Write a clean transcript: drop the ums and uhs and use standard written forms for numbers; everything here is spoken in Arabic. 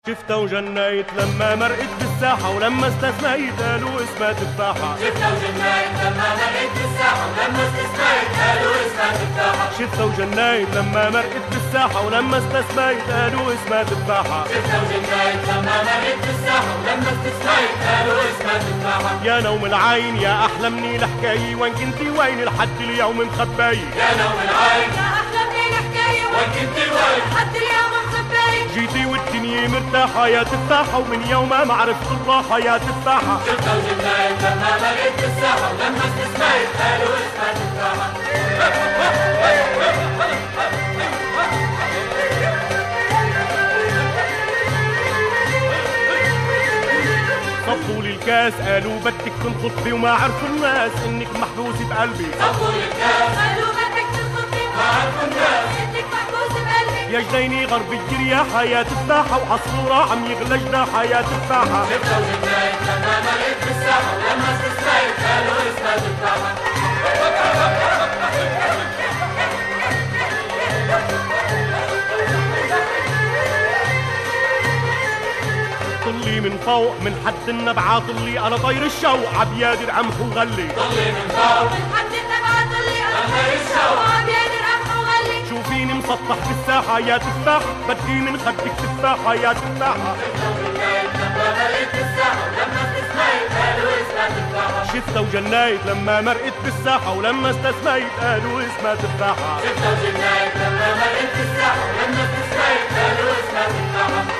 شفتها وجنيت لما مرقت بالساحة ولما استثنيت قالوا اسمها تفاحة. شفتها وجنيت لما مرقت بالساحة ولما استثنيت قالوا اسمها تفاحة. شفتها وجنيت لما مرقت بالساحة ولما استثنيت قالوا اسمها تفاحة. شفتها وجنيت لما مرقت بالساحة ولما استثنيت قالوا اسمها تفاحة. يا نوم العين يا أحلى مني الحكاية وين كنتي وين لحد اليوم مخباية. يا نوم العين يا أحلى مني الحكاية وين كنتي وين لحد اليوم مخباية. جيتي والدنيا مرتاحة يا تفاحة ومن يومها ما عرفت الراحة يا تفاحة. شفتها وجنيت لما مرقت بالساحة ولما استثنيت قالوا اسمها تفاحة. صبوا لي الكاس قالوا بدك تنخطبي وما عرفوا الناس انك محبوسة بقلبي. صبوا لي الكاس قالوا بدك تنخطبي وما عرفوا الناس انك محبوسة بقلبي. يا جنيني غرب الجرياحة يا تفاحة وعصفورة عم يغلى جناحها يا تفاحة. شفتها وجنيت لما مرقت بالساحة ولما استثنيت قالوا اسمها تفاحة. طلي من فوق من حد النبعة طلي أنا طير الشوق عبياد العمح وغلي. طلي من فوق من حد النبعة طلي أنا طير الشوق عبياد العمح وغلي. شوفيني مسطح في الساحة يا تفاحة بدي من خدك تفاحة يا تفاحة. شفتها وجنيت لما مرقت بالساحة ولما استثنيت قالوا اسمها تفاحة. شفتها وجنيت لما مرقت بالساحة ولما استثنيت قالوا اسمها تفاحة. شفتها وجنيت لما مرقت بالساحة ولما استثنيت قالوا اسمها تفاحة.